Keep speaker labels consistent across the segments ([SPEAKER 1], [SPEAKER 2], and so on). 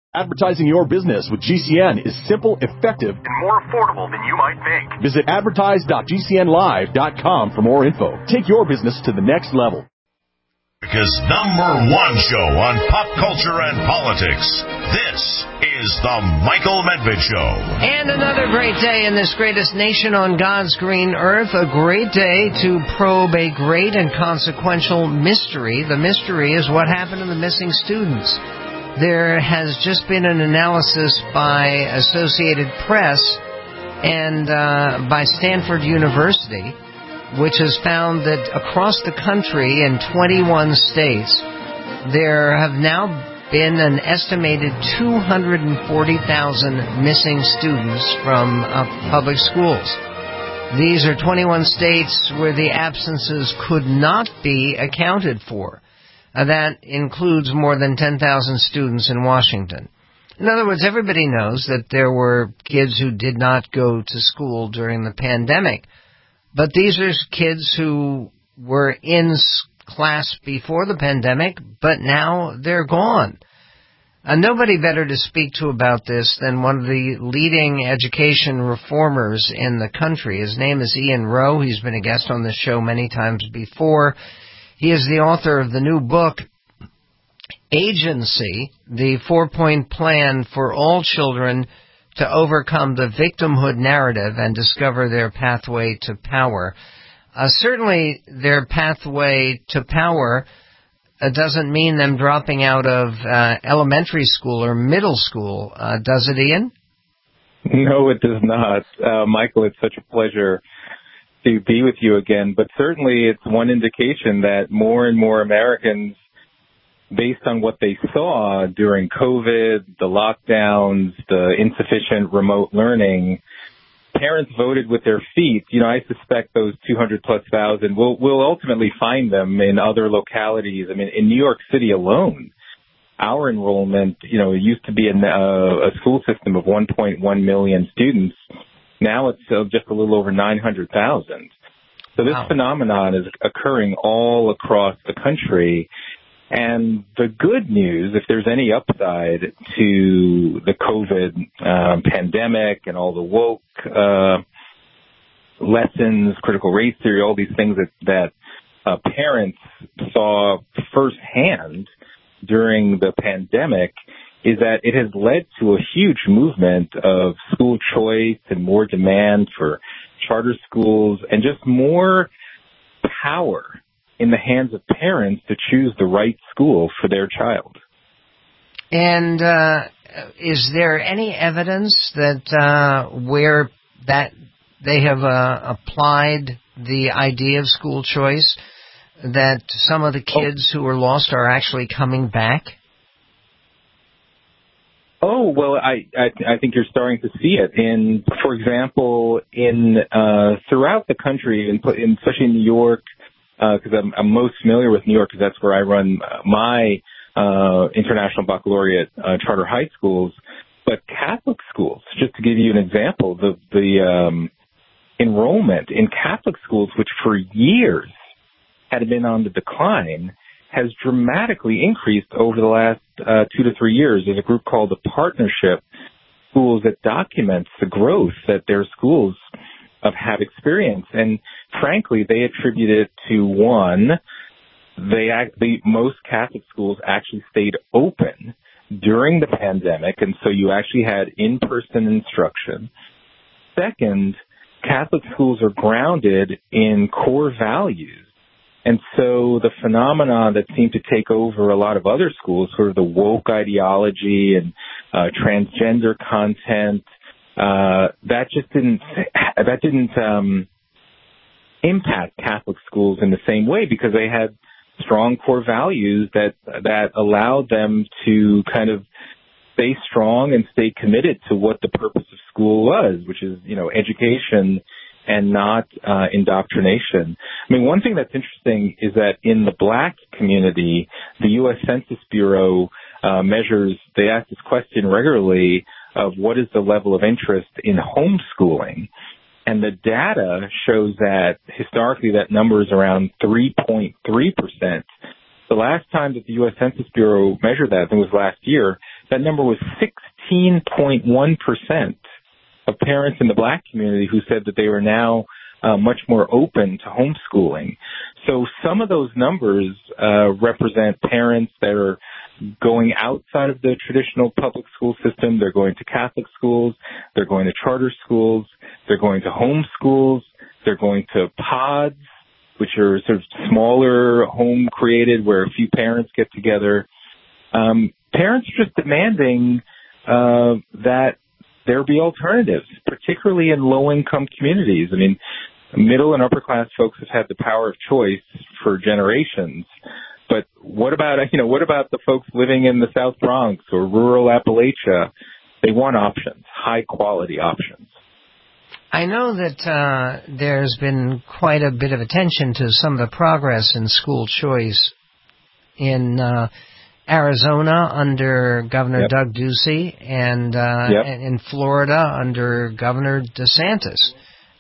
[SPEAKER 1] Advertising your business with GCN is simple, effective, and more affordable than you might think. Visit advertise.gcnlive.com for more info. Take your business to the next level.
[SPEAKER 2] America's #1 show on pop culture and politics. This is The Michael Medved Show.
[SPEAKER 3] And another great day in this greatest nation on God's green earth. A great day to probe a great and consequential mystery. The mystery is what happened to the missing students. There has just been an analysis by Associated Press and by Stanford University, which has found that across the country in 21 states, there have now been an estimated 240,000 missing students from public schools. These are 21 states where the absences could not be accounted for. That includes more than 10,000 students in Washington. In other words, everybody knows that there were kids who did not go to school during the pandemic. But these are kids who were in class before the pandemic, but now they're gone. Nobody better to speak to about this than one of the leading education reformers in the country. His name is Ian Rowe. He's been a guest on the show many times before. He is the author of the new book, Agency, the 4-point plan for all children to overcome the victimhood narrative and discover their pathway to power. Certainly their pathway to power doesn't mean them dropping out of elementary school or middle school, does it, Ian?
[SPEAKER 4] No, it does not. Michael, it's such a pleasure to be with you again, but certainly it's one indication that more and more Americans, based on what they saw during COVID, the lockdowns, the insufficient remote learning, parents voted with their feet. You know, I suspect those 200,000+, we'll ultimately find them in other localities. I mean, in New York City alone, our enrollment, it used to be a school system of 1.1 million students. Now it's just a little over 900,000. So this phenomenon is occurring all across the country. And the good news, if there's any upside to the COVID pandemic and all the woke lessons, critical race theory, all these things that parents saw firsthand during the pandemic, is that it has led to a huge movement of school choice and more demand for charter schools and just more power in the hands of parents to choose the right school for their child.
[SPEAKER 3] And is there any evidence that where that they have applied the idea of school choice, that some of the kids who were lost are actually coming back?
[SPEAKER 4] Oh, well, I think you're starting to see it. For example, throughout the country, especially in New York, because I'm most familiar with New York because that's where I run my international baccalaureate charter high schools. But Catholic schools, just to give you an example, the enrollment in Catholic schools, which for years had been on the decline, has dramatically increased over the last 2 to 3 years. There's a group called the Partnership Schools that documents the growth that their schools have experienced. And frankly, they attribute it to, one, most Catholic schools actually stayed open during the pandemic, and so you actually had in-person instruction. Second, Catholic schools are grounded in core values. And so the phenomenon that seemed to take over a lot of other schools, sort of the woke ideology and transgender content, that didn't impact Catholic schools in the same way because they had strong core values that allowed them to kind of stay strong and stay committed to what the purpose of school was, which is, education and not indoctrination. I mean, one thing that's interesting is that in the Black community, the U.S. Census Bureau they ask this question regularly of what is the level of interest in homeschooling. And the data shows that historically that number is around 3.3%. The last time that the U.S. Census Bureau measured that, I think it was last year, that number was 16.1% of parents in the black community who said that they were now much more open to homeschooling. So some of those numbers represent parents that are going outside of the traditional public school system. They're going to Catholic schools. They're going to charter schools. They're going to home schools. They're going to pods, which are sort of smaller, home-created, where a few parents get together. Parents are just demanding that there be alternatives, particularly in low-income communities. I mean, middle and upper-class folks have had the power of choice for generations. But what about the folks living in the South Bronx or rural Appalachia? They want options, high-quality options.
[SPEAKER 3] I know that there's been quite a bit of attention to some of the progress in school choice in Arizona under Governor Doug Ducey and in Florida under Governor DeSantis.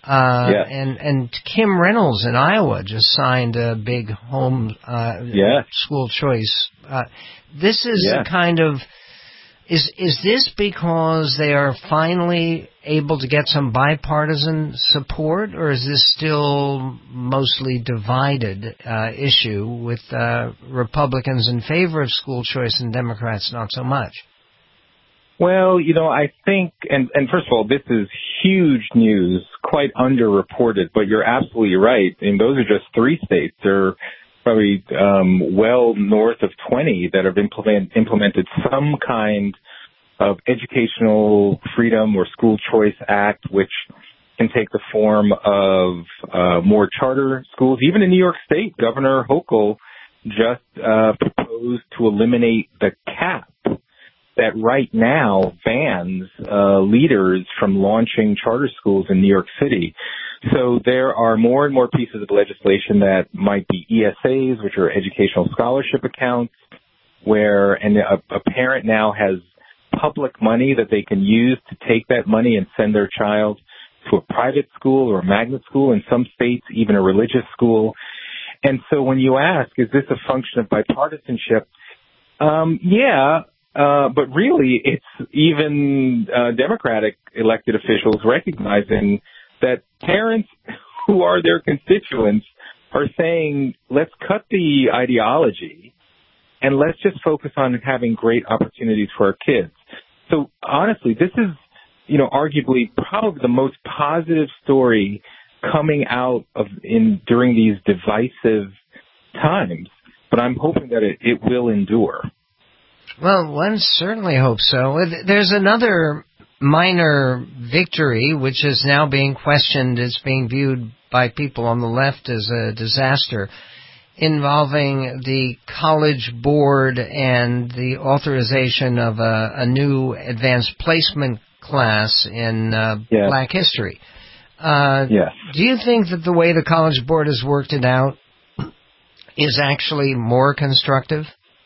[SPEAKER 3] And Kim Reynolds in Iowa just signed a big home school choice. This is a kind of... Is this because they are finally able to get some bipartisan support, or is this still mostly divided issue with Republicans in favor of school choice and Democrats not so much?
[SPEAKER 4] Well, I think, and first of all, this is huge news, quite underreported, but you're absolutely right. I mean, those are just 3 states. There are probably well north of 20 that have implemented some kind of educational freedom or school choice act, which can take the form of more charter schools. Even in New York State, Governor Hochul just proposed to eliminate the cap that right now bans leaders from launching charter schools in New York City. So there are more and more pieces of legislation that might be ESAs, which are educational scholarship accounts, where a parent now has public money that they can use to take that money and send their child to a private school or a magnet school, in some states even a religious school. And so when you ask, is this a function of bipartisanship? But really it's even Democratic elected officials recognizing that parents who are their constituents are saying, let's cut the ideology and let's just focus on having great opportunities for our kids. So honestly, this is, arguably probably the most positive story coming out during these divisive times. But I'm hoping that it will endure.
[SPEAKER 3] Well, one certainly hopes so. There's another minor victory, which is now being questioned. It's being viewed by people on the left as a disaster, involving the College Board and the authorization of a new advanced placement class in Black history. Do you think that the way the College Board has worked it out is actually more constructive?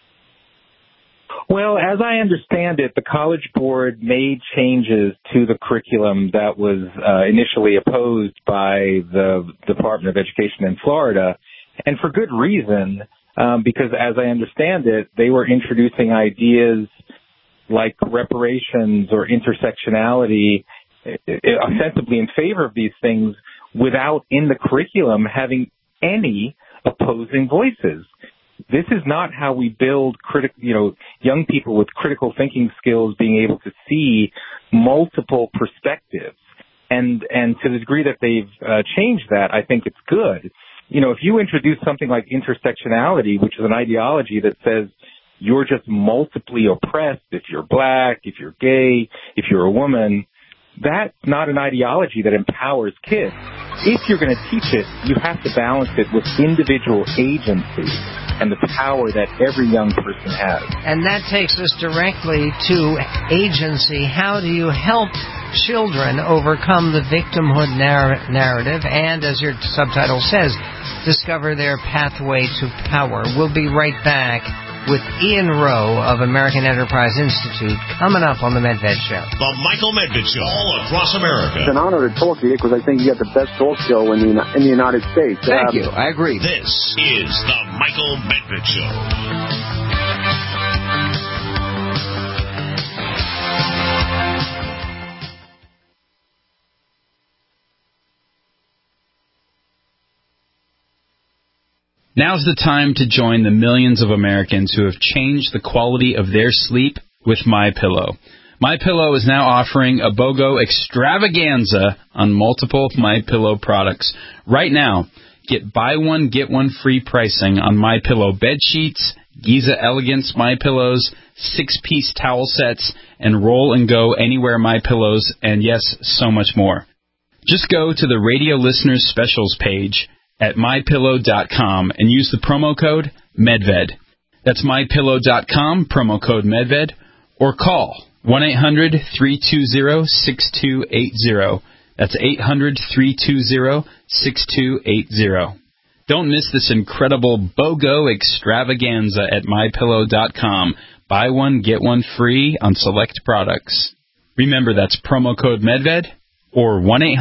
[SPEAKER 4] Well, as I understand it, the College Board made changes to the curriculum that was initially opposed by the Department of Education in Florida, and for good reason, because as I understand it, they were introducing ideas like reparations or intersectionality ostensibly in favor of these things without in the curriculum having any opposing voices. This is not how we build young people with critical thinking skills being able to see multiple perspectives. And to the degree that they've changed that, I think it's good. If you introduce something like intersectionality, which is an ideology that says you're just multiply oppressed if you're black, if you're gay, if you're a woman, that's not an ideology that empowers kids. If you're going to teach it, you have to balance it with individual agency and the power that every young person has. And
[SPEAKER 3] that takes us directly to agency. How do you help children overcome the victimhood narrative and, as your subtitle says, discover their pathway to power? We'll be right back with Ian Rowe of American Enterprise Institute coming up on The Medved Show.
[SPEAKER 2] The Michael Medved Show, all across America.
[SPEAKER 5] It's an honor to talk to you because I think you got the best talk show in the United States.
[SPEAKER 3] Thank you. I agree.
[SPEAKER 2] This is The Michael Medved Show.
[SPEAKER 6] Now's the time to join the millions of Americans who have changed the quality of their sleep with MyPillow. MyPillow is now offering a BOGO extravaganza on multiple MyPillow products. Right now, get buy one, get one free pricing on MyPillow bed sheets, Giza Elegance MyPillows, 6-piece towel sets, and Roll and Go Anywhere MyPillows, and yes, so much more. Just go to the Radio Listeners Specials page at MyPillow.com and use the promo code MEDVED. That's MyPillow.com, promo code MEDVED, or call 1-800-320-6280. That's 800-320-6280. Don't miss this incredible BOGO extravaganza at MyPillow.com. Buy one, get one free on select products. Remember, that's promo code MEDVED or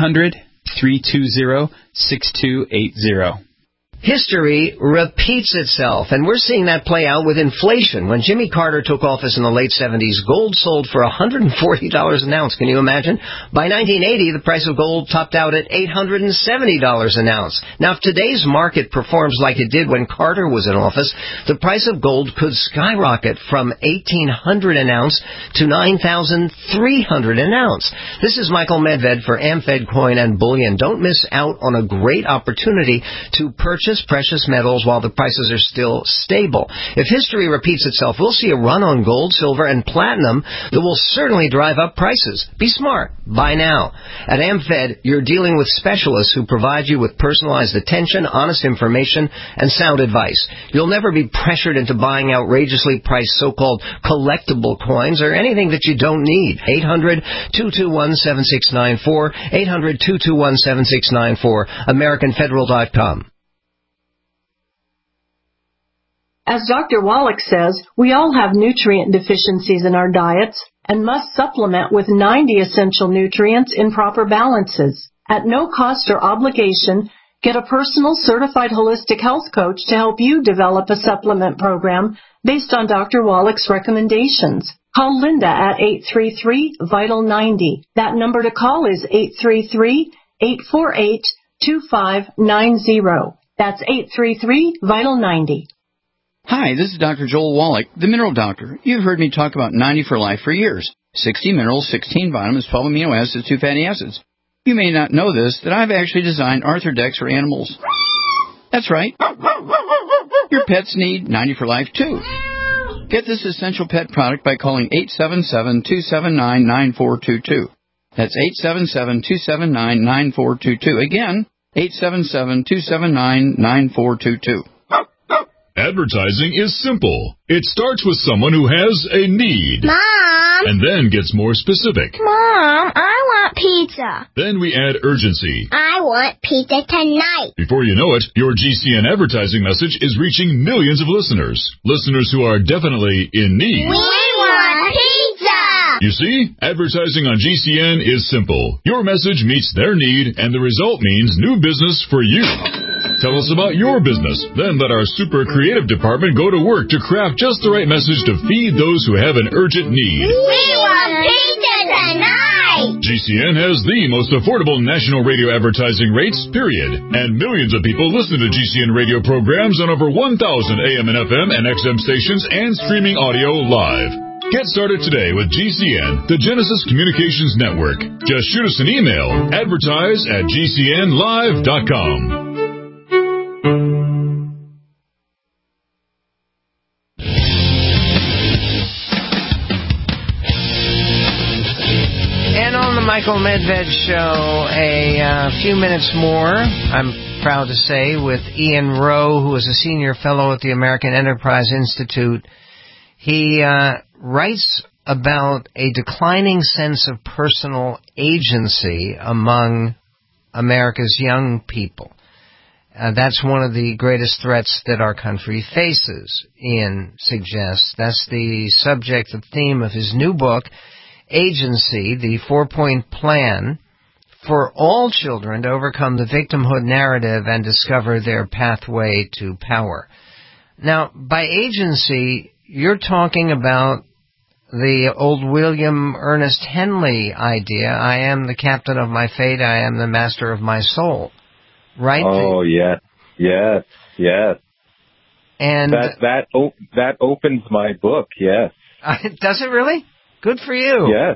[SPEAKER 6] 1-800-320-6280.
[SPEAKER 3] History repeats itself, and we're seeing that play out with inflation. When Jimmy Carter took office in the late 70s, gold sold for $140 an ounce. Can you imagine? By 1980, the price of gold topped out at $870 an ounce. Now, if today's market performs like it did when Carter was in office, the price of gold could skyrocket from $1,800 an ounce to $9,300 an ounce. This is Michael Medved for AmFed Coin and Bullion. Don't miss out on a great opportunity to purchase precious metals while the prices are still stable. If history repeats itself, we'll see a run on gold, silver, and platinum that will certainly drive up prices. Be smart. Buy now. At AmFed, you're dealing with specialists who provide you with personalized attention, honest information, and sound advice. You'll never be pressured into buying outrageously priced so-called collectible coins or anything that you don't need. 800-221-7694, 800-221-7694, AmericanFederal.com.
[SPEAKER 7] As Dr. Wallach says, we all have nutrient deficiencies in our diets and must supplement with 90 essential nutrients in proper balances. At no cost or obligation, get a personal certified holistic health coach to help you develop a supplement program based on Dr. Wallach's recommendations. Call Linda at 833-VITAL-90. That number to call is 833-848-2590. That's 833-VITAL-90.
[SPEAKER 8] Hi, this is Dr. Joel Wallach, the Mineral Doctor. You've heard me talk about 90 for Life for years. 60 minerals, 16 vitamins, 12 amino acids, 2 fatty acids. You may not know this, that I've actually designed Arthrodex for animals. That's right. Your pets need 90 for Life, too. Get this essential pet product by calling 877-279-9422. That's 877-279-9422. Again, 877-279-9422.
[SPEAKER 9] Advertising is simple. It starts with someone who has a need.
[SPEAKER 10] Mom!
[SPEAKER 9] And then gets more specific.
[SPEAKER 10] Mom, I want pizza.
[SPEAKER 9] Then we add urgency.
[SPEAKER 10] I want pizza tonight.
[SPEAKER 9] Before you know it, your GCN advertising message is reaching millions of listeners. Listeners who are definitely in need.
[SPEAKER 10] We want pizza!
[SPEAKER 9] You see, advertising on GCN is simple. Your message meets their need, and the result means new business for you. Tell us about your business. Then let our super creative department go to work to craft just the right message to feed those who have an urgent need.
[SPEAKER 10] We want pizza tonight!
[SPEAKER 9] GCN has the most affordable national radio advertising rates, period. And millions of people listen to GCN radio programs on over 1,000 AM and FM and XM stations and streaming audio live. Get started today with GCN, the Genesis Communications Network. Just shoot us an email, advertise@gcnlive.com.
[SPEAKER 3] And on the Michael Medved Show, a few minutes more, I'm proud to say, with Ian Rowe, who is a senior fellow at the American Enterprise Institute. He writes about a declining sense of personal agency among America's young people. That's one of the greatest threats that our country faces, Ian suggests. That's the subject, the theme of his new book, Agency, the 4-point plan for all children to overcome the victimhood narrative and discover their pathway to power. Now, by agency, you're talking about the old William Ernest Henley idea, I am the captain of my fate, I am the master of my soul. Right?
[SPEAKER 4] Oh, yes.
[SPEAKER 3] And
[SPEAKER 4] that opens my book. Yes.
[SPEAKER 3] Does it really? Good for you.
[SPEAKER 4] Yes.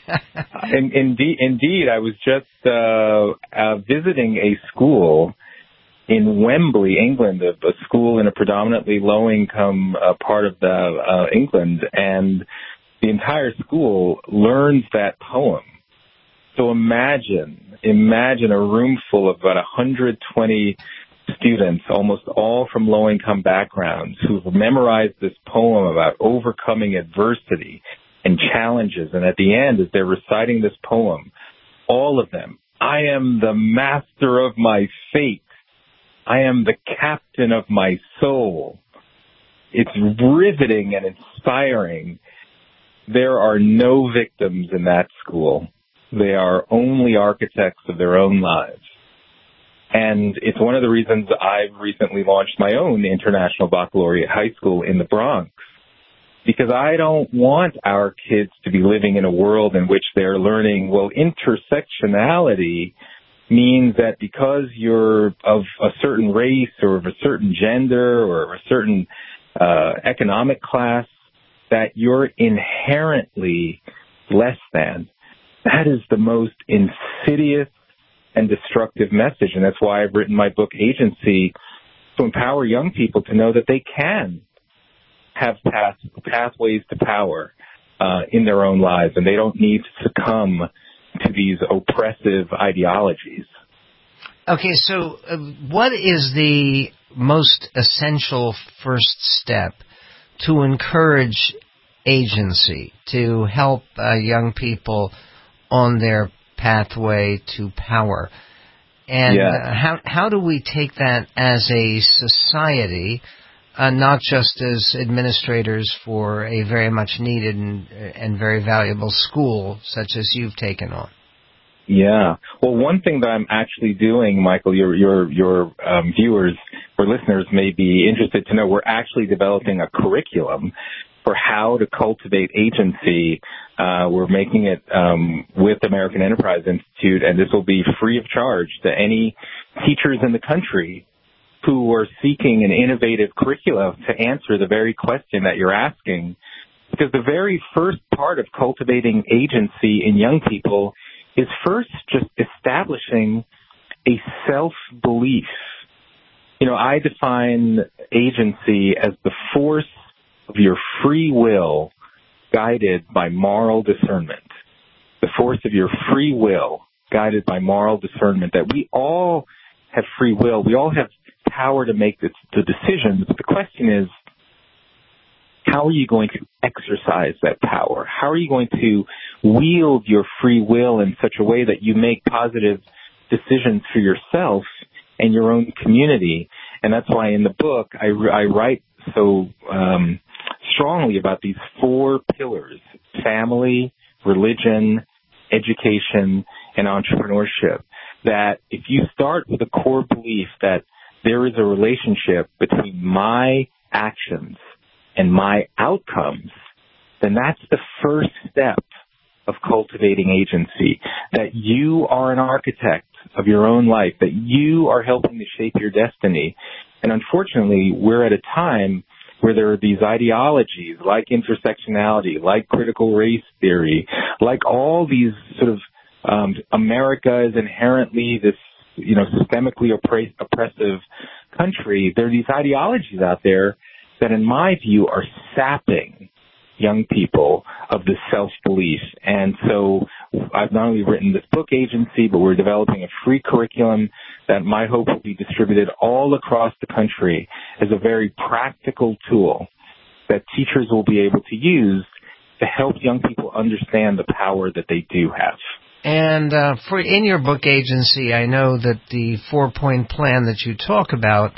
[SPEAKER 4] Indeed, I was just visiting a school in Wembley, England, a school in a predominantly low-income part of England, and the entire school learns that poem. So imagine a room full of about 120 students, almost all from low-income backgrounds, who've memorized this poem about overcoming adversity and challenges. And at the end, as they're reciting this poem, all of them, I am the master of my fate. I am the captain of my soul. It's riveting and inspiring. There are no victims in that school. They are only architects of their own lives. And it's one of the reasons I've recently launched my own International Baccalaureate High School in the Bronx, because I don't want our kids to be living in a world in which they're learning, well, intersectionality means that because you're of a certain race or of a certain gender or a certain economic class, that you're inherently less than. That is the most insidious and destructive message, and that's why I've written my book, Agency, to empower young people to know that they can have pathways to power in their own lives, and they don't need to succumb to these oppressive ideologies.
[SPEAKER 3] Okay, so what is the most essential first step to encourage agency, to help young people on their pathway to power? And how do we take that as a society, not just as administrators for a very much needed and very valuable school such as you've taken on?
[SPEAKER 4] Yeah. Well, one thing that I'm actually doing, Michael, your viewers or listeners may be interested to know, we're actually developing a curriculum for how to cultivate agency. We're making it with American Enterprise Institute, and this will be free of charge to any teachers in the country who are seeking an innovative curriculum to answer the very question that you're asking. Because the very first part of cultivating agency in young people is first just establishing a self-belief. You know, I define agency as the force of your free will guided by moral discernment. The force of your free will guided by moral discernment, that we all have free will. We all have power to make the decisions. But the question is, how are you going to exercise that power? How are you going to wield your free will in such a way that you make positive decisions for yourself and your own community? And that's why in the book I write so strongly about these four pillars: family, religion, education, and entrepreneurship. That if you start with a core belief that there is a relationship between my actions and my outcomes, then that's the first step of cultivating agency, that you are an architect of your own life, that you are helping to shape your destiny. And unfortunately, we're at a time where there are these ideologies like intersectionality, like critical race theory, like all these sort of America is inherently this, systemically oppressive country. There are these ideologies out there that, in my view, are sapping young people of this self-belief. And so I've not only written this book, Agency, but we're developing a free curriculum that my hope will be distributed all across the country as a very practical tool that teachers will be able to use to help young people understand the power that they do have.
[SPEAKER 3] And in your book, Agency, I know that the 4-point plan that you talk about,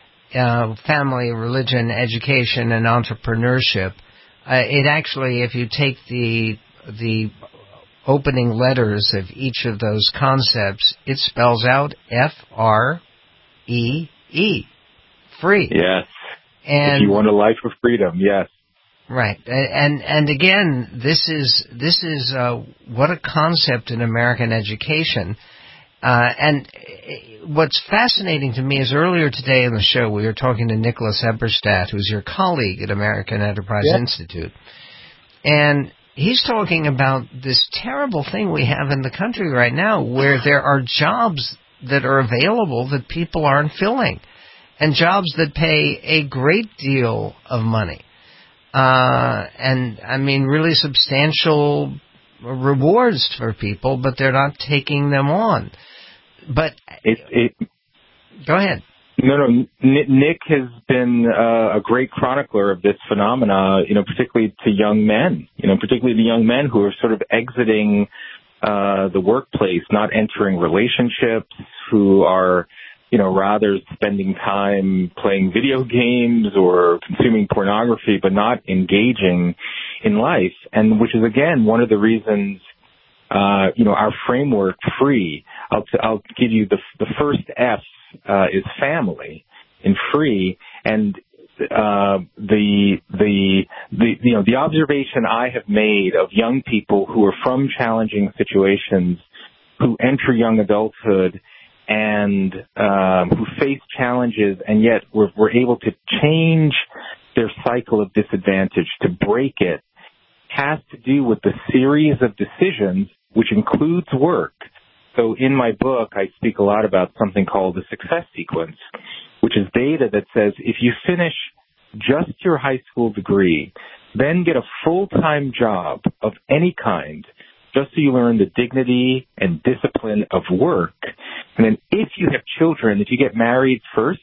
[SPEAKER 3] family, religion, education, and entrepreneurship, it actually, if you take the opening letters of each of those concepts, it spells out F-R-E-E, free.
[SPEAKER 4] Yes.
[SPEAKER 3] And
[SPEAKER 4] if you want a life of freedom, yes.
[SPEAKER 3] Right. And again, this is what a concept in American education. And what's fascinating to me is earlier today in the show we were talking to Nicholas Eberstadt, who's your colleague at American Enterprise Institute. And he's talking about this terrible thing we have in the country right now where there are jobs that are available that people aren't filling, and jobs that pay a great deal of money. And, I mean, really substantial rewards for people, but they're not taking them on. But go ahead.
[SPEAKER 4] No. Nick has been a great chronicler of this phenomena, particularly to young men, particularly the young men who are sort of exiting the workplace, not entering relationships, who are, rather spending time playing video games or consuming pornography, but not engaging in life. And which is, again, one of the reasons, our framework, FREE, I'll give you the first F, is family in FREE. And, the observation I have made of young people who are from challenging situations, who enter young adulthood and who face challenges, and yet we're able to change their cycle of disadvantage, to break it, has to do with the series of decisions, which includes work. So in my book, I speak a lot about something called the success sequence, which is data that says if you finish just your high school degree, then get a full-time job of any kind, just so you learn the dignity and discipline of work. And then if you have children, if you get married first,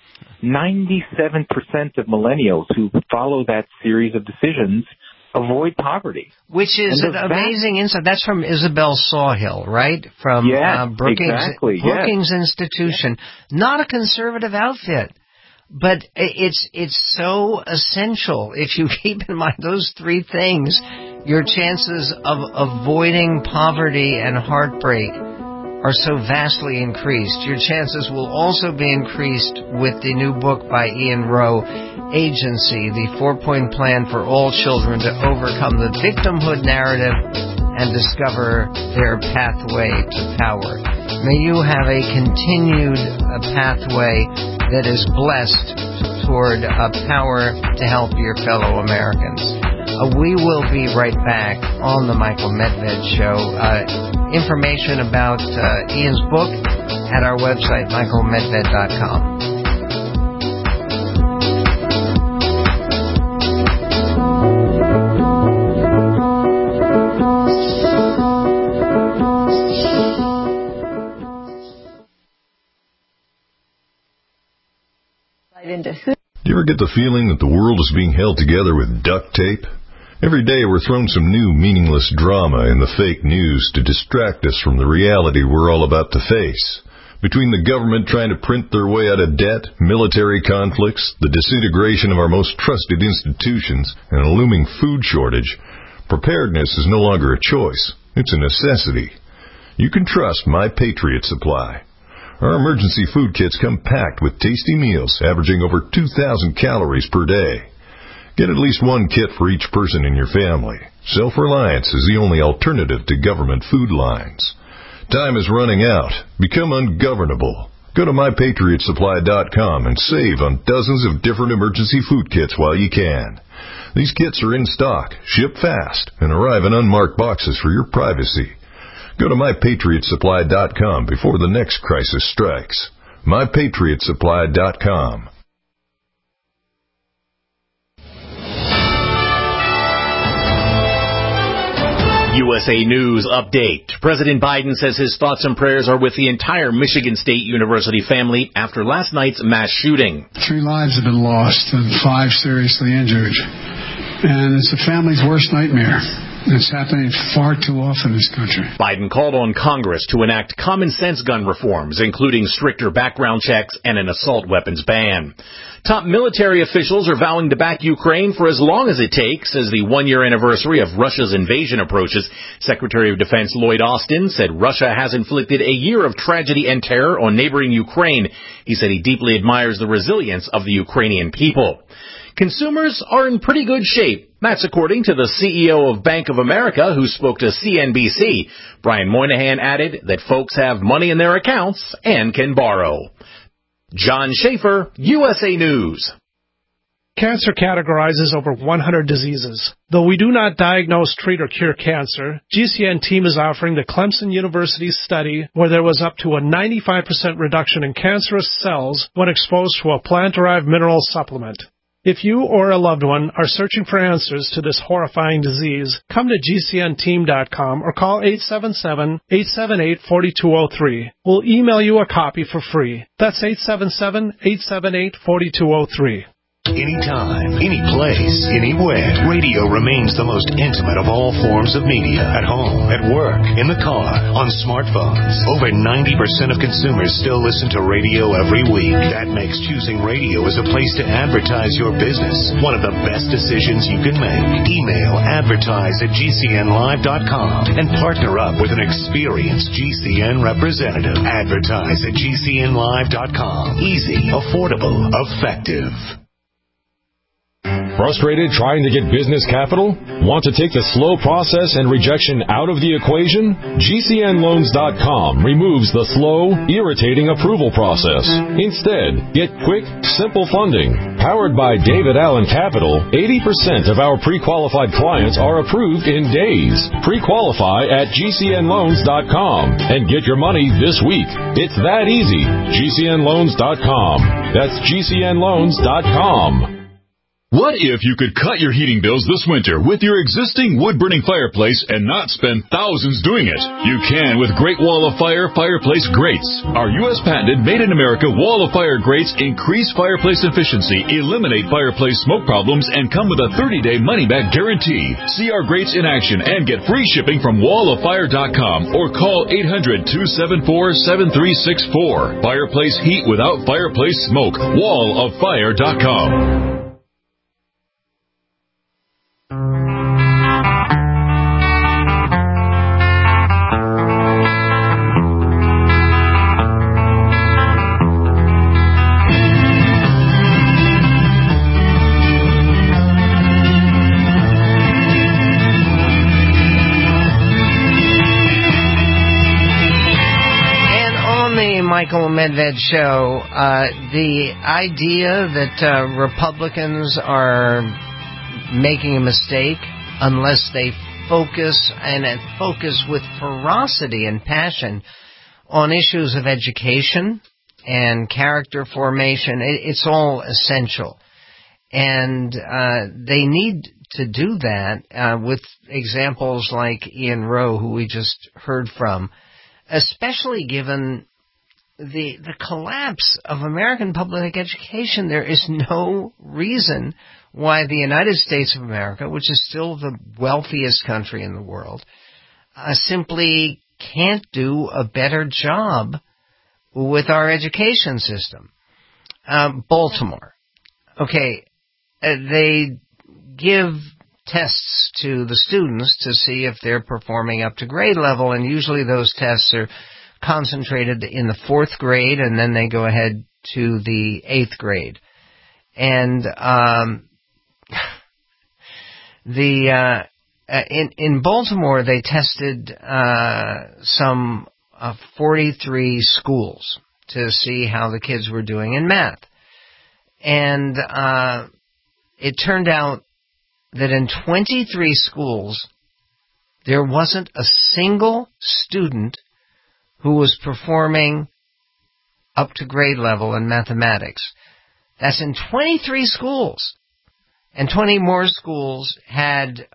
[SPEAKER 4] 97% of millennials who follow that series of decisions avoid poverty.
[SPEAKER 3] Which is an amazing insight. That's from Isabel Sawhill, right? From Brookings Institution. Not a conservative outfit. But it's so essential. If you keep in mind those three things, your chances of avoiding poverty and heartbreak are so vastly increased. Your chances will also be increased with the new book by Ian Rowe, Agency, the 4-point plan for all children to overcome the victimhood narrative and discover their pathway to power. May you have a continued pathway that is blessed toward power to help your fellow Americans. We will be right back on the Michael Medved Show. Information about Ian's book at our website, michaelmedved.com.
[SPEAKER 11] Do you ever get the feeling that the world is being held together with duct tape? Every day we're thrown some new meaningless drama in the fake news to distract us from the reality we're all about to face. Between the government trying to print their way out of debt, military conflicts, the disintegration of our most trusted institutions, and a looming food shortage, preparedness is no longer a choice. It's a necessity. You can trust My Patriot Supply. Our emergency food kits come packed with tasty meals, averaging over 2,000 calories per day. Get at least one kit for each person in your family. Self-reliance is the only alternative to government food lines. Time is running out. Become ungovernable. Go to MyPatriotSupply.com and save on dozens of different emergency food kits while you can. These kits are in stock, ship fast, and arrive in unmarked boxes for your privacy. Go to MyPatriotSupply.com before the next crisis strikes. MyPatriotSupply.com.
[SPEAKER 12] USA News Update. President Biden says his thoughts and prayers are with the entire Michigan State University family after last night's mass shooting.
[SPEAKER 13] 3 lives have been lost and 5 seriously injured. And it's the family's worst nightmare. It's happening far too often in this country.
[SPEAKER 12] Biden called on Congress to enact common-sense gun reforms, including stricter background checks and an assault weapons ban. Top military officials are vowing to back Ukraine for as long as it takes as the one-year anniversary of Russia's invasion approaches. Secretary of Defense Lloyd Austin said Russia has inflicted a year of tragedy and terror on neighboring Ukraine. He said he deeply admires the resilience of the Ukrainian people. Consumers are in pretty good shape That's according to the CEO of Bank of America, who spoke to CNBC. Brian Moynihan added that folks have money in their accounts and can borrow. John Schaefer, USA News.
[SPEAKER 14] Cancer categorizes over 100 diseases. Though we do not diagnose, treat, or cure cancer, GCN team is offering the Clemson University study where there was up to a 95% reduction in cancerous cells when exposed to a plant-derived mineral supplement. If you or a loved one are searching for answers to this horrifying disease, come to GCNteam.com or call 877-878-4203. We'll email you a copy for free. That's 877-878-4203.
[SPEAKER 15] Anytime, any place, anywhere, radio remains the most intimate of all forms of media. At home, at work, in the car, on smartphones. Over 90% of consumers still listen to radio every week. That makes choosing radio as a place to advertise your business one of the best decisions you can make. Email advertise@gcnlive.com and partner up with an experienced GCN representative. Advertise@gcnlive.com. Easy, affordable, effective.
[SPEAKER 16] Frustrated trying to get business capital? Want to take the slow process and rejection out of the equation? GCNloans.com removes the slow, irritating approval process. Instead, get quick, simple funding. Powered by David Allen Capital, 80% of our pre-qualified clients are approved in days. Pre-qualify at GCNloans.com and get your money this week. It's that easy. GCNloans.com. That's GCNloans.com.
[SPEAKER 9] What if you could cut your heating bills this winter with your existing wood-burning fireplace and not spend thousands doing it? You can with Great Wall of Fire fireplace grates. Our U.S. patented made-in-America Wall of Fire grates increase fireplace efficiency, eliminate fireplace smoke problems, and come with a 30-day money-back guarantee. See our grates in action and get free shipping from walloffire.com or call 800-274-7364. Fireplace heat without fireplace smoke. walloffire.com.
[SPEAKER 3] Michael Medved show, the idea that Republicans are making a mistake unless they focus with ferocity and passion on issues of education and character formation, it's all essential. And they need to do that with examples like Ian Rowe, who we just heard from, especially given the collapse of American public education. There is no reason why the United States of America, which is still the wealthiest country in the world, simply can't do a better job with our education system. Baltimore. Okay, they give tests to the students to see if they're performing up to grade level, and usually those tests are concentrated in the 4th grade, and then they go ahead to the 8th grade. And in Baltimore, they tested some 43 schools to see how the kids were doing in math. And it turned out that in 23 schools, there wasn't a single student who was performing up to grade level in mathematics. That's in 23 schools. And 20 more schools had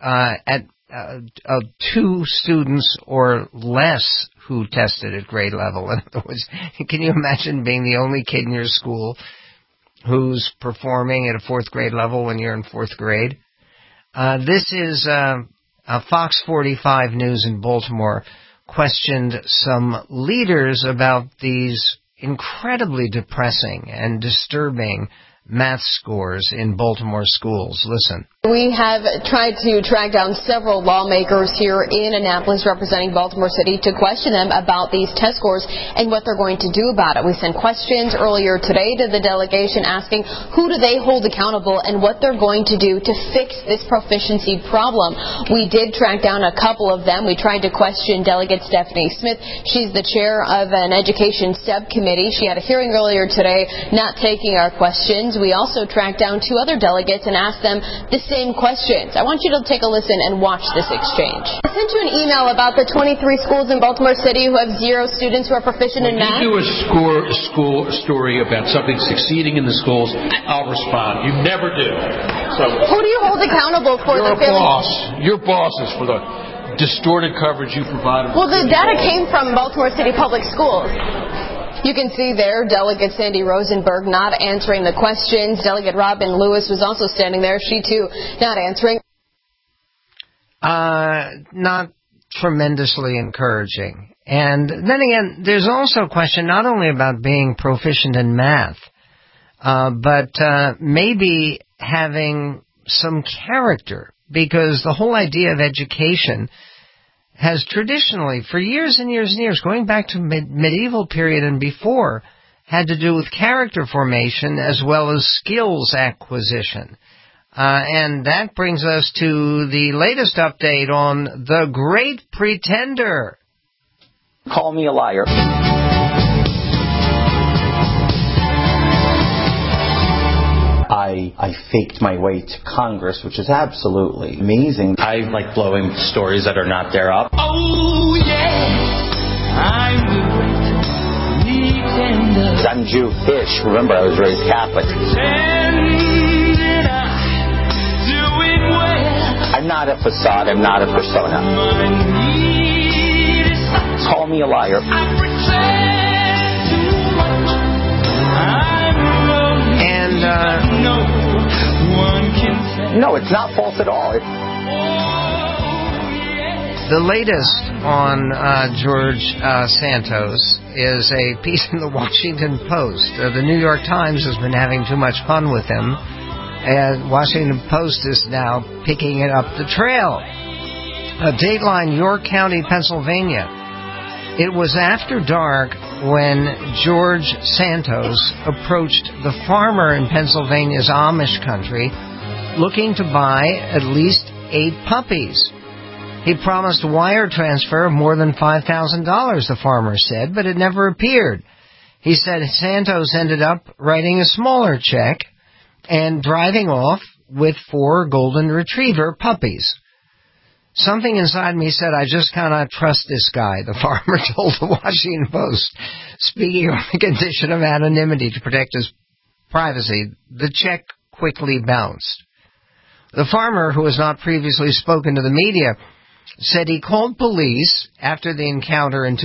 [SPEAKER 3] 2 students or less who tested at grade level. In other words, can you imagine being the only kid in your school who's performing at a 4th grade level when you're in 4th grade? This is Fox 45 News in Baltimore questioned some leaders about these incredibly depressing and disturbing math scores in Baltimore schools. Listen.
[SPEAKER 17] We have tried to track down several lawmakers here in Annapolis representing Baltimore City to question them about these test scores and what they're going to do about it. We sent questions earlier today to the delegation asking who do they hold accountable and what they're going to do to fix this proficiency problem. We did track down a couple of them. We tried to question Delegate Stephanie Smith. She's the chair of an education subcommittee. She had a hearing earlier today not taking our questions. We also tracked down two other delegates and asked them the same questions. I want you to take a listen and watch this exchange. I sent you an email about the 23 schools in Baltimore City who have 0 students who are proficient in math.
[SPEAKER 18] When you do a school story about something succeeding in the schools, I'll respond. You never do. So
[SPEAKER 17] who do you hold accountable for the failing?
[SPEAKER 18] Your boss is for the distorted coverage you provide.
[SPEAKER 17] Well, the data came from Baltimore City Public Schools. You can see there Delegate Sandy Rosenberg not answering the questions. Delegate Robin Lewis was also standing there. She, too, not answering.
[SPEAKER 3] Not tremendously encouraging. And then again, there's also a question not only about being proficient in math, but maybe having some character, because the whole idea of education has traditionally, for years and years and years, going back to medieval period and before, had to do with character formation as well as skills acquisition. And that brings us to the latest update on The Great Pretender.
[SPEAKER 19] Call me a liar. I faked my way to Congress, which is absolutely amazing. I like blowing stories that are not there up.
[SPEAKER 10] Oh, yeah,
[SPEAKER 19] I'm Jewish. Remember, I was raised Catholic. I'm not a facade. I'm not a persona. Call me a liar. No, it's not false at all.
[SPEAKER 3] The latest on George Santos is a piece in the Washington Post. The New York Times has been having too much fun with him, and Washington Post is now picking it up the trail. Dateline, York County, Pennsylvania. It was after dark when George Santos approached the farmer in Pennsylvania's Amish country looking to buy at least 8 puppies. He promised a wire transfer of more than $5,000, the farmer said, but it never appeared. He said Santos ended up writing a smaller check and driving off with 4 golden retriever puppies. Something inside me said, I just cannot trust this guy, the farmer told the Washington Post. Speaking of the condition of anonymity to protect his privacy, the check quickly bounced. The farmer, who has not previously spoken to the media, said he called police after the encounter in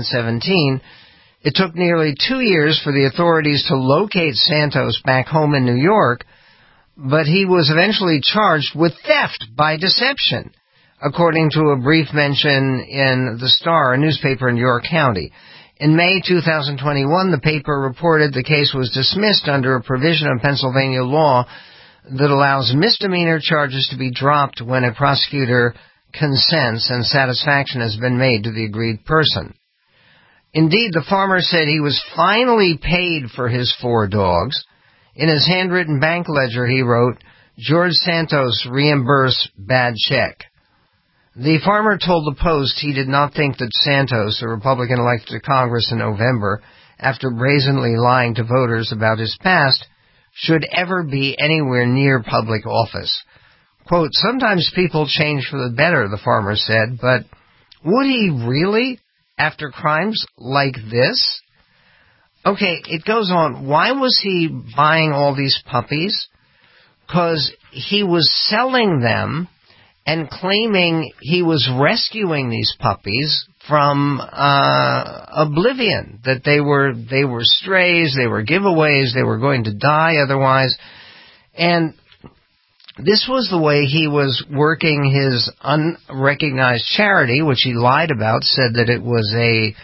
[SPEAKER 3] 2017. It took nearly 2 years for the authorities to locate Santos back home in New York, but he was eventually charged with theft by deception, according to a brief mention in The Star, a newspaper in York County. In May 2021, the paper reported the case was dismissed under a provision of Pennsylvania law that allows misdemeanor charges to be dropped when a prosecutor consents and satisfaction has been made to the aggrieved person. Indeed, the farmer said he was finally paid for his 4 dogs. In his handwritten bank ledger, he wrote, George Santos reimburse bad check. The farmer told the Post he did not think that Santos, a Republican elected to Congress in November, after brazenly lying to voters about his past, should ever be anywhere near public office. Quote, sometimes people change for the better, the farmer said, but would he really, after crimes like this? Okay, it goes on. Why was he buying all these puppies? Because he was selling them and claiming he was rescuing these puppies from oblivion, that they were strays, they were giveaways, they were going to die otherwise. And this was the way he was working his unrecognized charity, which he lied about, said that it was a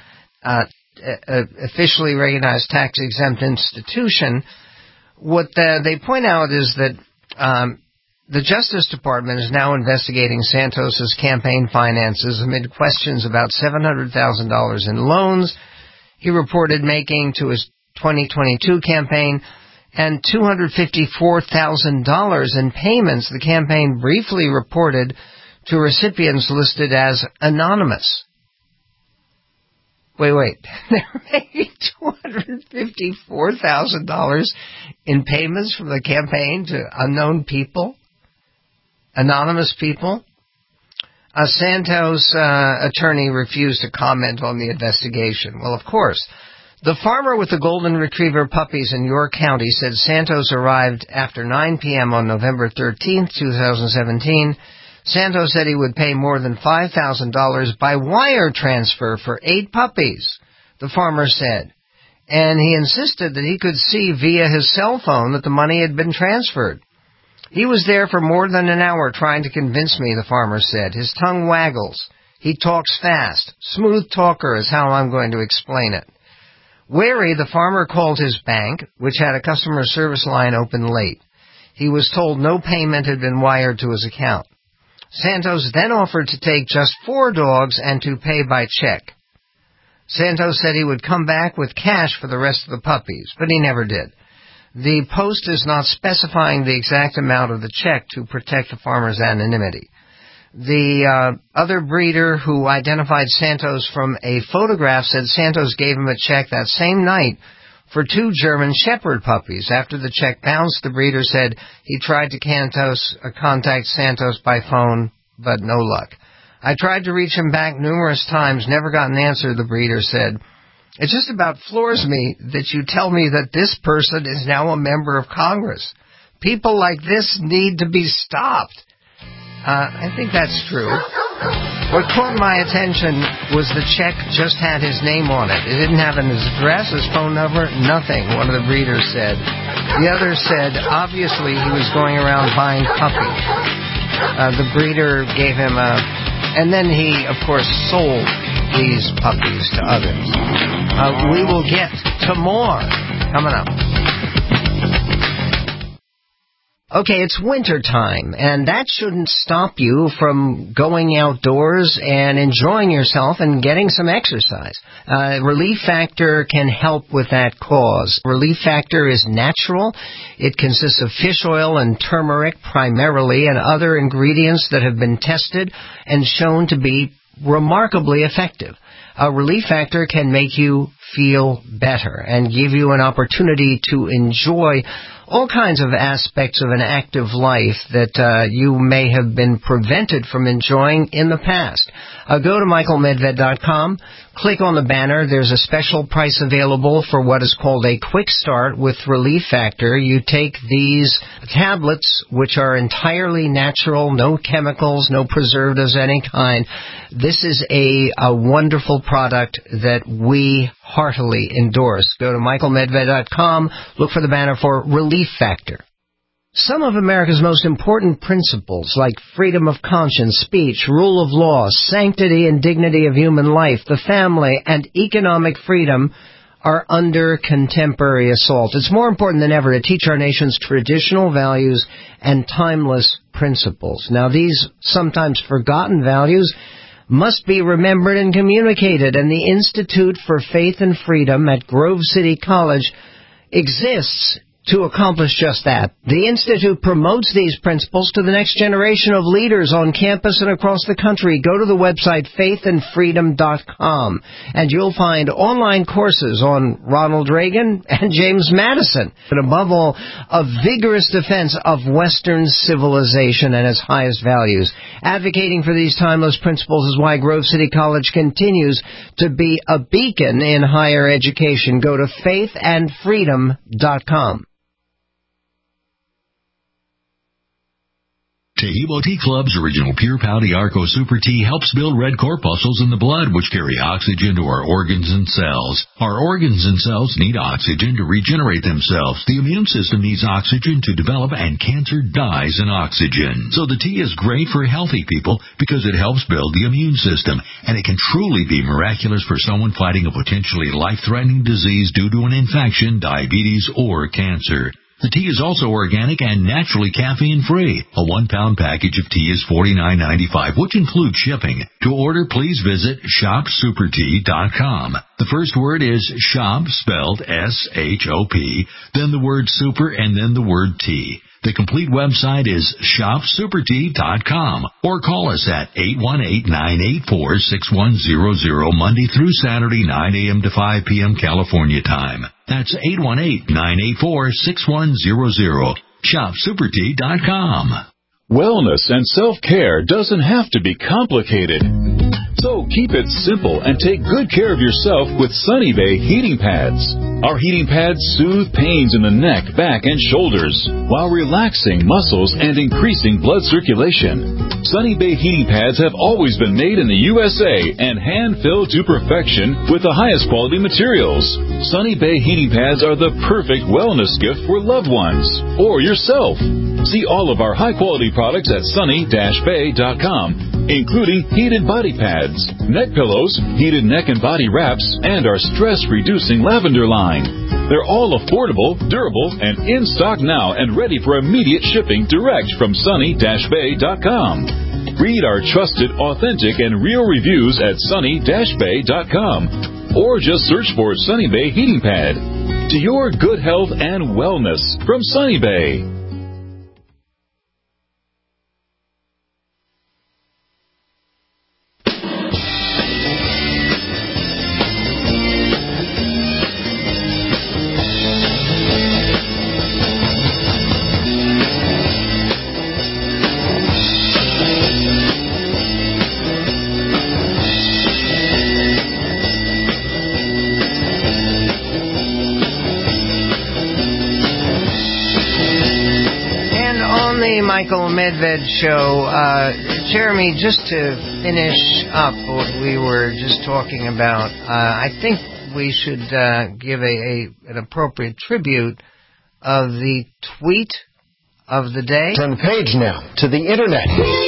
[SPEAKER 3] officially recognized tax-exempt institution. What they point out is that The Justice Department is now investigating Santos's campaign finances amid questions about $700,000 in loans he reported making to his 2022 campaign and $254,000 in payments the campaign briefly reported to recipients listed as anonymous. Wait. They're making $254,000 in payments from the campaign to unknown people? Anonymous people? A Santos attorney refused to comment on the investigation. Well, of course. The farmer with the golden retriever puppies in York County said Santos arrived after 9 p.m. on November 13, 2017. Santos said he would pay more than $5,000 by wire transfer for 8 puppies, the farmer said. And he insisted that he could see via his cell phone that the money had been transferred. He was there for more than an hour trying to convince me, the farmer said. His tongue waggles. He talks fast. Smooth talker is how I'm going to explain it. Wary, the farmer called his bank, which had a customer service line open late. He was told no payment had been wired to his account. Santos then offered to take just 4 dogs and to pay by check. Santos said he would come back with cash for the rest of the puppies, but he never did. The post is not specifying the exact amount of the check to protect the farmer's anonymity. The other breeder who identified Santos from a photograph said Santos gave him a check that same night for 2 German Shepherd puppies. After the check bounced, the breeder said he tried to contact Santos by phone, but no luck. I tried to reach him back numerous times, never got an answer, the breeder said. It just about floors me that you tell me that this person is now a member of Congress. People like this need to be stopped. I think that's true. What caught my attention was the check just had his name on it. It didn't have his address, his phone number, nothing, one of the breeders said. The other said, obviously, he was going around buying puppies. The breeder gave him and then he, of course, sold these puppies to others. We will get to more coming up. Okay, it's winter time, and that shouldn't stop you from going outdoors and enjoying yourself and getting some exercise. Relief Factor can help with that cause. Relief Factor is natural. It consists of fish oil and turmeric primarily and other ingredients that have been tested and shown to be remarkably effective. Relief Factor can make you feel better and give you an opportunity to enjoy all kinds of aspects of an active life that you may have been prevented from enjoying in the past. Go to michaelmedved.com, click on the banner. There's a special price available for what is called a quick start with Relief Factor. You take these tablets, which are entirely natural, no chemicals, no preservatives of any kind. This is a wonderful product that we heartily endorse. Go to michaelmedved.com, look for the banner for Relief Factor. Some of America's most important principles, like freedom of conscience, speech, rule of law, sanctity and dignity of human life, the family, and economic freedom, are under contemporary assault. It's more important than ever to teach our nation's traditional values and timeless principles. Now, these sometimes forgotten values must be remembered and communicated, and the Institute for Faith and Freedom at Grove City College exists to accomplish just that. The Institute promotes these principles to the next generation of leaders on campus and across the country. Go to the website faithandfreedom.com, and you'll find online courses on Ronald Reagan and James Madison, but above all, a vigorous defense of Western civilization and its highest values. Advocating for these timeless principles is why Grove City College continues to be a beacon in higher education. Go to faithandfreedom.com.
[SPEAKER 20] Tehebo Tea Club's original Pure Pouty Arco Super Tea helps build red corpuscles in the blood, which carry oxygen to our organs and cells. Our organs and cells need oxygen to regenerate themselves. The immune system needs oxygen to develop, and cancer dies in oxygen. So the tea is great for healthy people because it helps build the immune system, and it can truly be miraculous for someone fighting a potentially life-threatening disease due to an infection, diabetes, or cancer. The tea is also organic and naturally caffeine-free. A 1-pound package of tea is $49.95, which includes shipping. To order, please visit shopsupertea.com. The first word is shop, spelled S-H-O-P, then the word super, and then the word tea. The complete website is shopsupertea.com, or call us at 818-984-6100 Monday through Saturday, 9 a.m. to 5 p.m. California time. That's 818-984-6100. Shopsupertea.com.
[SPEAKER 1] Wellness and self-care doesn't have to be complicated. So keep it simple and take good care of yourself with Sunny Bay heating pads. Our heating pads soothe pains in the neck, back, and shoulders while relaxing muscles and increasing blood circulation. Sunny Bay heating pads have always been made in the USA and hand-filled to perfection with the highest quality materials. Sunny Bay heating pads are the perfect wellness gift for loved ones or yourself. See all of our high-quality products at sunny-bay.com, including heated body pads, neck pillows, heated neck and body wraps, and our stress-reducing lavender line. They're all affordable, durable, and in stock now and ready for immediate shipping direct from sunny-bay.com. Read our trusted, authentic, and real reviews at sunny-bay.com, or just search for Sunny Bay Heating Pad. To your good health and wellness from Sunny Bay.
[SPEAKER 3] Michael Medved Show. Jeremy, just to finish up what we were just talking about, I think we should give an appropriate tribute of the tweet of the day.
[SPEAKER 21] Turn the page now to the Internet.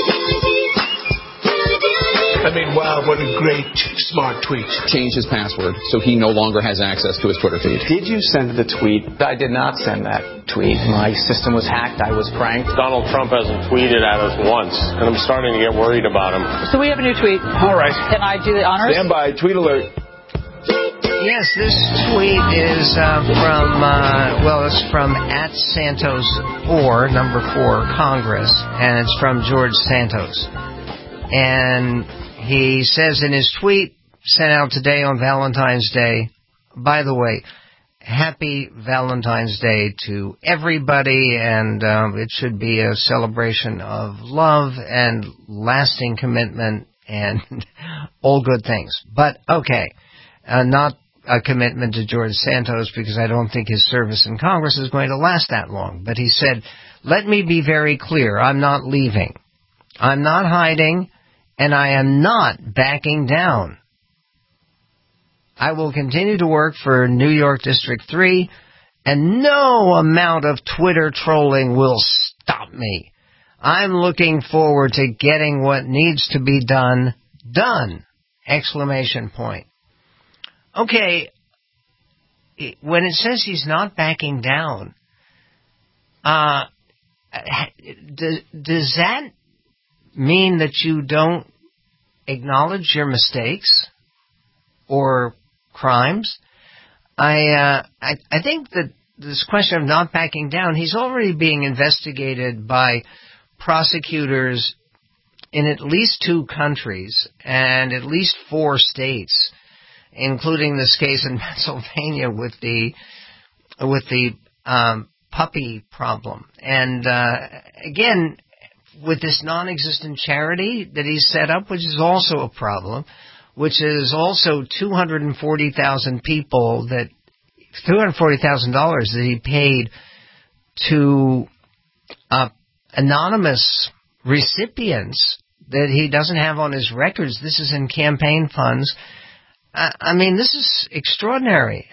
[SPEAKER 22] I mean, wow, what a great, smart tweet.
[SPEAKER 23] Changed his password, so he no longer has access to his Twitter feed.
[SPEAKER 24] Did you send the tweet? I did not send that tweet. My system was hacked. I was pranked.
[SPEAKER 25] Donald Trump hasn't tweeted at us once, and I'm starting to get worried about him.
[SPEAKER 26] So we have a new tweet.
[SPEAKER 22] All right.
[SPEAKER 26] Can I do the honors?
[SPEAKER 22] Stand by. Tweet alert.
[SPEAKER 3] Yes, this tweet is it's from @Santos4, number 4, Congress, and it's from George Santos. And he says in his tweet sent out today on Valentine's Day, by the way, happy Valentine's Day to everybody, and it should be a celebration of love and lasting commitment and all good things. But, okay, not a commitment to George Santos because I don't think his service in Congress is going to last that long. But he said, let me be very clear, I'm not leaving. I'm not hiding. And I am not backing down. I will continue to work for New York District 3, and no amount of Twitter trolling will stop me. I'm looking forward to getting what needs to be done, done! Exclamation point. Okay, when it says he's not backing down, does that mean that you don't acknowledge your mistakes or crimes? I think that this question of not backing down, he's already being investigated by prosecutors in at least 2 countries and at least 4 states, including this case in Pennsylvania with the puppy problem. And again, with this non-existent charity that he's set up, which is also a problem, which is also $240,000 that he paid to anonymous recipients that he doesn't have on his records. This is in campaign funds. I mean, this is extraordinary.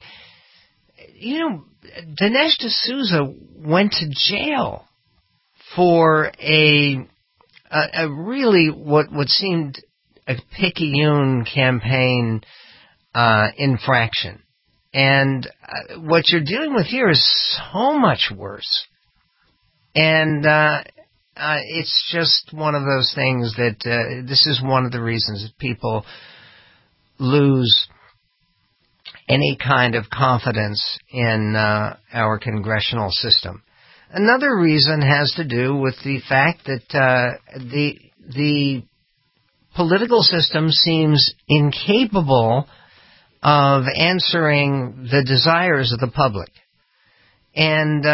[SPEAKER 3] Dinesh D'Souza went to jail for a really what seemed a picayune campaign infraction. And what you're dealing with here is so much worse. And it's just one of those things that this is one of the reasons that people lose any kind of confidence in our congressional system. Another reason has to do with the fact that the political system seems incapable of answering the desires of the public. And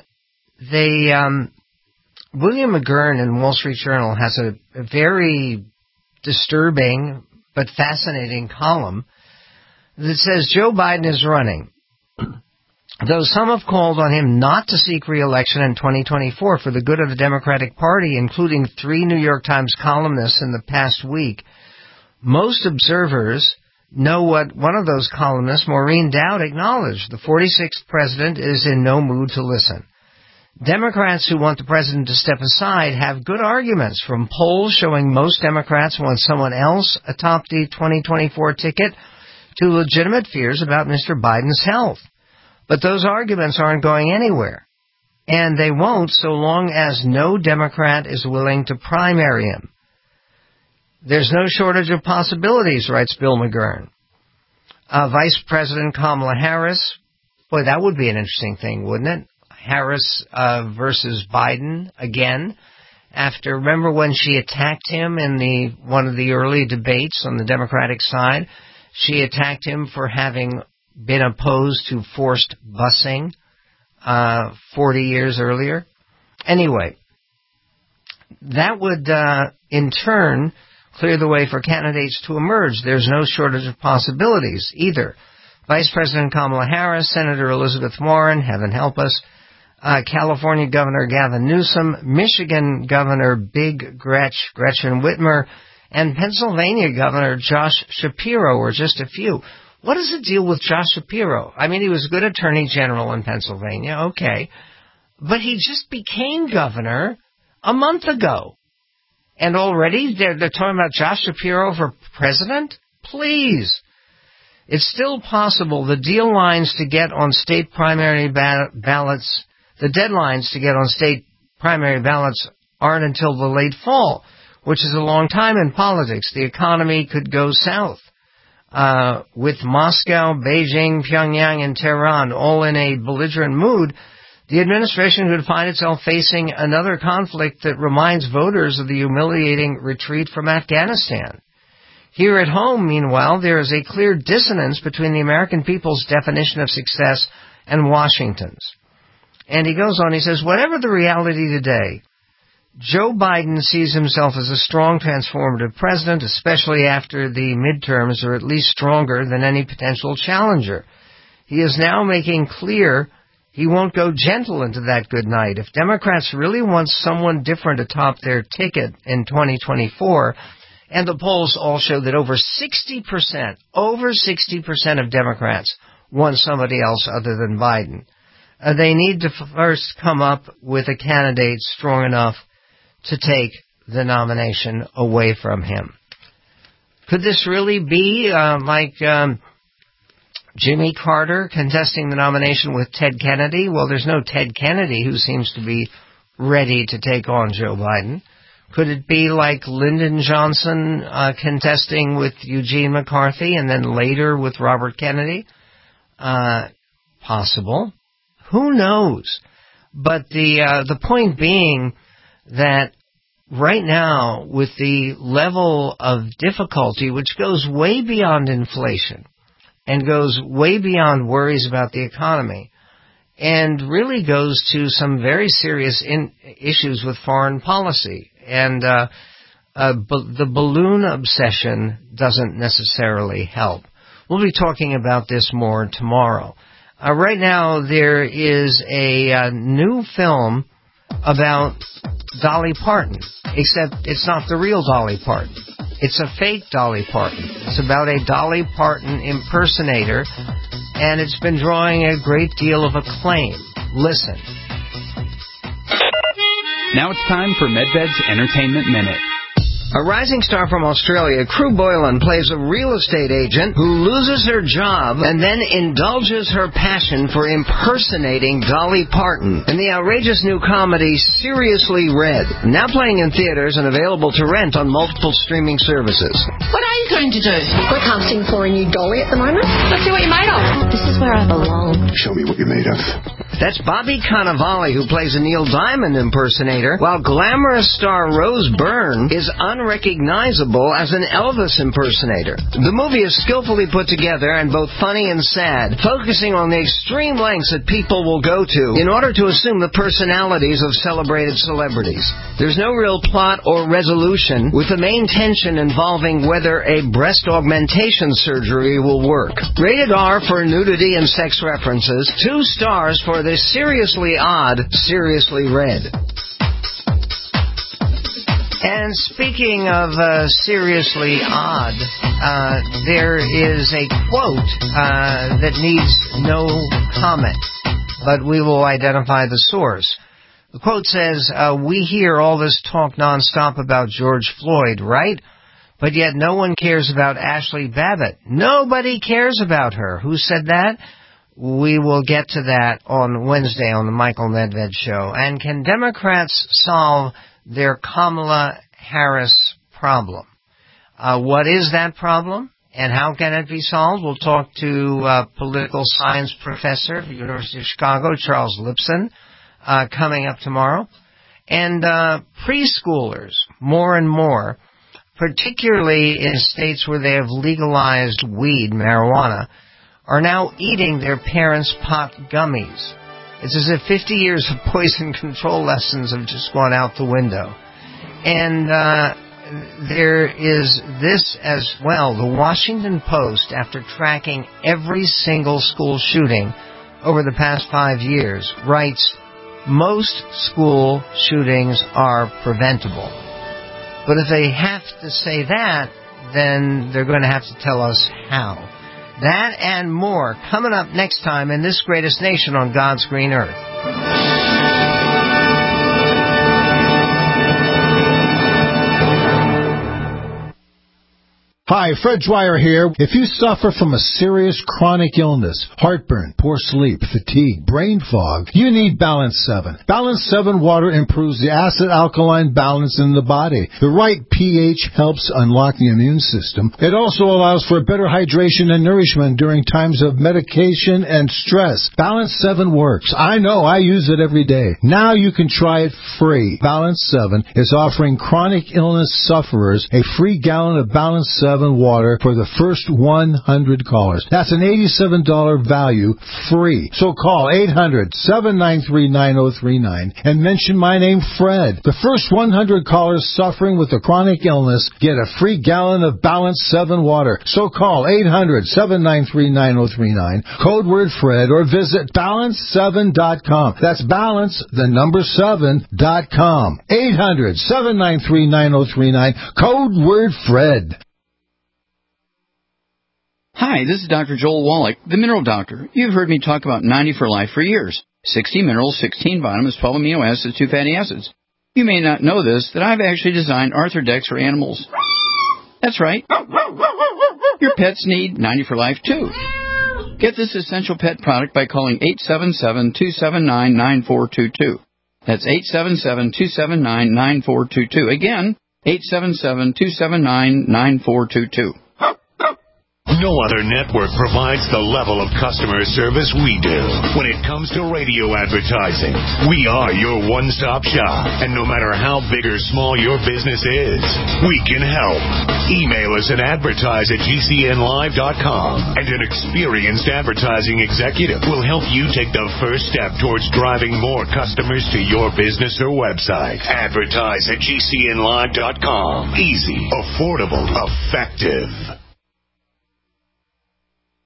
[SPEAKER 3] William McGurn in Wall Street Journal has a very disturbing but fascinating column that says Joe Biden is running, though some have called on him not to seek re-election in 2024 for the good of the Democratic Party, including 3 New York Times columnists in the past week. Most observers know what one of those columnists, Maureen Dowd, acknowledged. The 46th president is in no mood to listen. Democrats who want the president to step aside have good arguments, from polls showing most Democrats want someone else atop the 2024 ticket to legitimate fears about Mr. Biden's health. But those arguments aren't going anywhere, and they won't so long as no Democrat is willing to primary him. There's no shortage of possibilities, writes Bill McGurn. Vice President Kamala Harris, boy, that would be an interesting thing, wouldn't it? Harris versus Biden again. Remember when she attacked him in one of the early debates on the Democratic side? She attacked him for having been opposed to forced busing 40 years earlier. Anyway, that would in turn clear the way for candidates to emerge. There's no shortage of possibilities either. Vice President Kamala Harris, Senator Elizabeth Warren, heaven help us, California Governor Gavin Newsom, Michigan Governor Big Gretchen Whitmer, and Pennsylvania Governor Josh Shapiro are just a few. What is the deal with Josh Shapiro? I mean, he was a good attorney general in Pennsylvania, okay, but he just became governor a month ago. And already they're talking about Josh Shapiro for president? Please. It's still possible the deadlines to get on state primary ballots aren't until the late fall, which is a long time in politics. The economy could go south. With Moscow, Beijing, Pyongyang, and Tehran all in a belligerent mood, the administration could find itself facing another conflict that reminds voters of the humiliating retreat from Afghanistan. Here at home, meanwhile, there is a clear dissonance between the American people's definition of success and Washington's. And he goes on, he says, whatever the reality today, Joe Biden sees himself as a strong transformative president, especially after the midterms are at least stronger than any potential challenger. He is now making clear he won't go gentle into that good night. If Democrats really want someone different atop their ticket in 2024, and the polls all show that over 60% of Democrats want somebody else other than Biden, they need to first come up with a candidate strong enough to take the nomination away from him. Could this really be like Jimmy Carter contesting the nomination with Ted Kennedy? Well, there's no Ted Kennedy who seems to be ready to take on Joe Biden. Could it be like Lyndon Johnson contesting with Eugene McCarthy and then later with Robert Kennedy? Possible. Who knows? But the point being that right now, with the level of difficulty, which goes way beyond inflation and goes way beyond worries about the economy, and really goes to some very serious issues with foreign policy, and the balloon obsession doesn't necessarily help. We'll be talking about this more tomorrow. Right now, there is a new film about Dolly Parton, except it's not the real Dolly Parton. It's a fake Dolly Parton. It's about a Dolly Parton impersonator, and it's been drawing a great deal of acclaim. Listen.
[SPEAKER 2] Now it's time for MedVed's Entertainment Minute.
[SPEAKER 3] A rising star from Australia, Crew Boylan, plays a real estate agent who loses her job and then indulges her passion for impersonating Dolly Parton in the outrageous new comedy Seriously Red, now playing in theaters and available to rent on multiple streaming services.
[SPEAKER 2] What are you going to do? We're casting for a new Dolly at the moment. Let's see what you're made of. This is where I belong.
[SPEAKER 21] Show me what you're made of.
[SPEAKER 3] That's Bobby Cannavale, who plays a Neil Diamond impersonator, while glamorous star Rose Byrne is unrecognizable as an Elvis impersonator. The movie is skillfully put together and both funny and sad, focusing on the extreme lengths that people will go to in order to assume the personalities of celebrated celebrities. There's no real plot or resolution, with the main tension involving whether a breast augmentation surgery will work. Rated R for nudity and sex references, 2 stars for the seriously odd, Seriously Red. And speaking of seriously odd, there is a quote that needs no comment, but we will identify the source. The quote says, "We hear all this talk nonstop about George Floyd, right? But yet no one cares about Ashley Babbitt. Nobody cares about her." Who said that? We will get to that on Wednesday on the Michael Nedved Show. And can Democrats solve their Kamala Harris problem? What is that problem, and how can it be solved? We'll talk to political science professor at the University of Chicago, Charles Lipson, coming up tomorrow. And preschoolers, more and more, particularly in states where they have legalized weed, marijuana, are now eating their parents' pot gummies. It's as if 50 years of poison control lessons have just gone out the window. And there is this as well. The Washington Post, after tracking every single school shooting over the past 5 years, writes, most school shootings are preventable. But if they have to say that, then they're going to have to tell us how. That and more coming up next time in This Greatest Nation on God's Green Earth.
[SPEAKER 5] Hi, Fred Dwyer here. If you suffer from a serious chronic illness, heartburn, poor sleep, fatigue, brain fog, you need Balance 7. Balance 7 water improves the acid-alkaline balance in the body. The right pH helps unlock the immune system. It also allows for better hydration and nourishment during times of medication and stress. Balance 7 works. I know, I use it every day. Now you can try it free. Balance 7 is offering chronic illness sufferers a free gallon of Balance 7 water for the first 100 callers. That's an $87 value, free. So call 800-793-9039 and mention my name, Fred. The first 100 callers suffering with a chronic illness get a free gallon of Balance 7 water. So call 800-793-9039, code word Fred, or visit balance7.com. That's balance, the number 7.com. 800-793-9039, code word Fred.
[SPEAKER 6] Hi, this is Dr. Joel Wallach, the Mineral Doctor. You've heard me talk about 90 for Life for years. 60 minerals, 16 vitamins, 12 amino acids, 2 fatty acids. You may not know this, that I've actually designed Arthrodex for animals. That's right. Your pets need 90 for Life, too. Get this essential pet product by calling 877-279-9422. That's 877-279-9422. Again, 877-279-9422.
[SPEAKER 15] No other network provides the level of customer service we do. When it comes to radio advertising, we are your one-stop shop. And no matter how big or small your business is, we can help. Email us at advertise@gcnlive.com, and an experienced advertising executive will help you take the first step towards driving more customers to your business or website. Advertise@gcnlive.com. Easy, affordable, effective.